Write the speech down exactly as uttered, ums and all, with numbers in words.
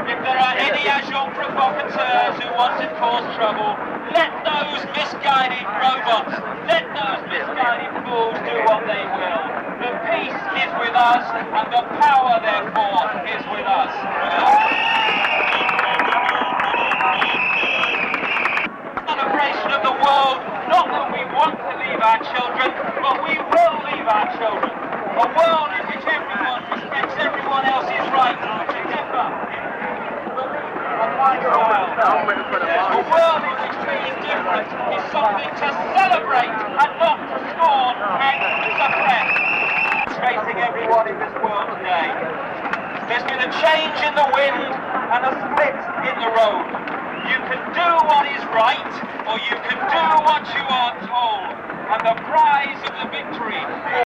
If there are any agents provocateurs who want to cause trouble, let those misguided robots, let those misguided fools do what they will. The peace is with us, and the power, therefore, is with us. Celebration of the world, not that we want to leave our children, but we will leave our children. A world in which everyone respects everyone else's right to differ in belief and lifestyle. A world in which being different is something to celebrate and not to scorn and suppress. Facing everyone in this world today. There's been a change in the wind and a split in the road. You can do what is right, or you can do what you are told. And the prize of the victory